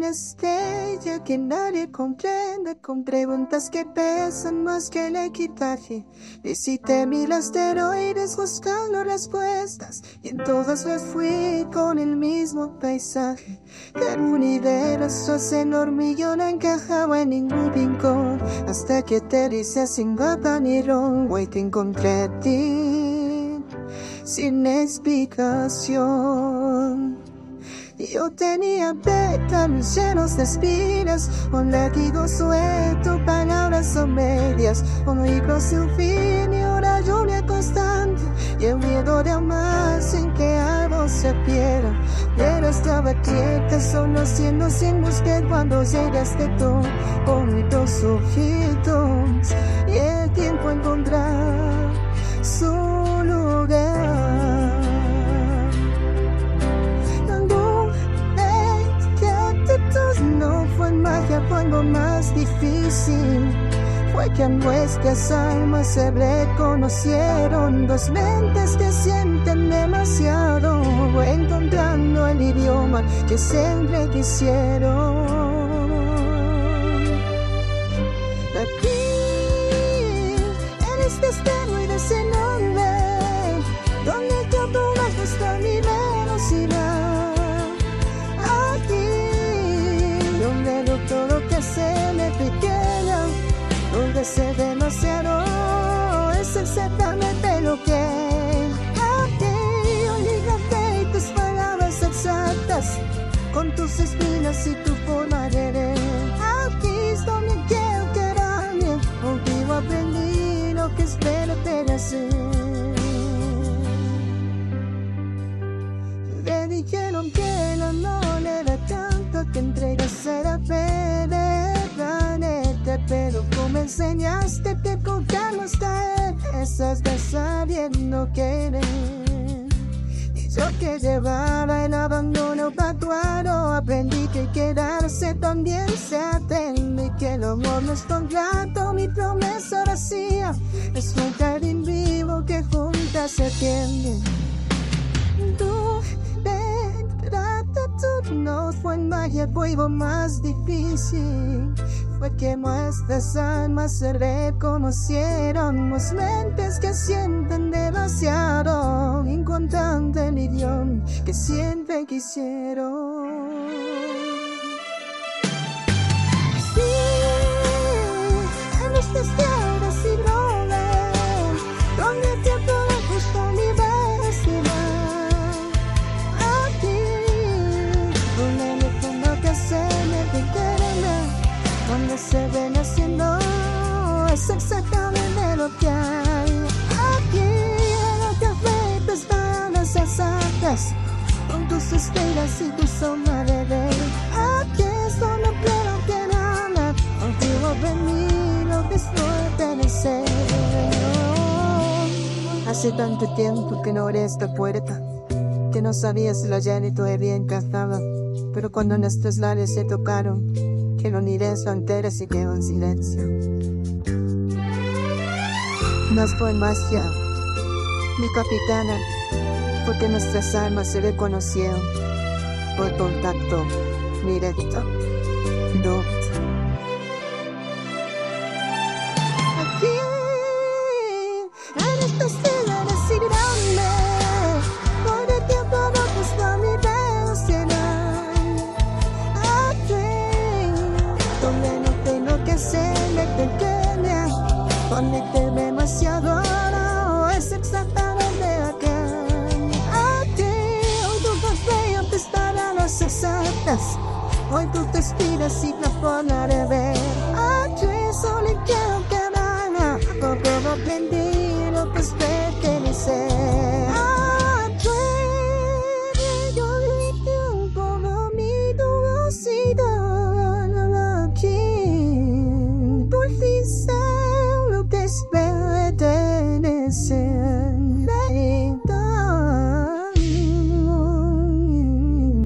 una estrella que nadie comprende, con preguntas que pesan más que el equipaje. Visité 1000 asteroides buscando respuestas, y en todas las fui con el mismo paisaje. El universo es enorme y yo no encajaba en ningún rincón, hasta que te dice sin baba ni ron, güey, te encontré a ti sin explicación. Yo tenía pétalos llenos de espinas, un latido suelto, palabras o medias, un libro sin fin y una lluvia constante, y el miedo de amar sin que algo se pierda. Pero estaba quieta, solo siendo sin buscar cuando llegaste tú, con mis dos ojitos, y el tiempo encontrar su lugar. No fue magia, fue algo más difícil. Fue que nuestras almas se reconocieron, dos mentes que sienten demasiado, encontrando el idioma que siempre quisieron. Aquí, en este asteroide sin nombre, donde el tiempo no es nuestra ni velocidad. Todo que se me pequeña, donde sé demasiado, es exactamente lo que aquí. Olvídate tus palabras exactas, con tus espinas y tu forma de ver. Aquí es donde quiero quedarme, contigo aprendí lo que espero te hacer. Me dijeron que el amor era tanto que entregas a la fe del planeta, pero tú me enseñaste que contarlo hasta él, estás ya sabiendo querer. Y yo que llevaba el abandono patuado, aprendí que quedarse también se atende, y que el amor no es contrato, mi promesa vacía, es un jardín vivo que juntas se atiende. No fue magia, fue algo más difícil. Fue que nuestras almas se reconocieron, dos mentes que sienten demasiado, encontrando el idioma que siempre quisieron. Sí, en estas tierras sin nombre, donde el tiempo no es justo ni velocidad. Donde se ven haciendo, es exactamente lo que hay. Aquí no te afectes palabras exactas, con tus estrellas y tu sombra de ver. Aquí solo quiero que nada, contigo aprendí lo que es pertenecer. Hace tanto tiempo que no abrí esta puerta, que no sabía si la llave todavía encajaba, pero cuando nuestros labios se tocaron, que no miré su entera se quedó en silencio. Nos fue magia, mi capitana, porque nuestras almas se reconocieron por contacto directo. Aquí, en esta escena decidiránme, por el tiempo no busco mi velocidad. Donde no tengo que serme pequeña, conecté demasiado, no, es exactamente acá. Aquí, hoy tu café y tus palabras exactas, hoy tú te inspiras y la forma de ver. Aquí solo quiero que nada, porque no aprendí lo que es pertenecer.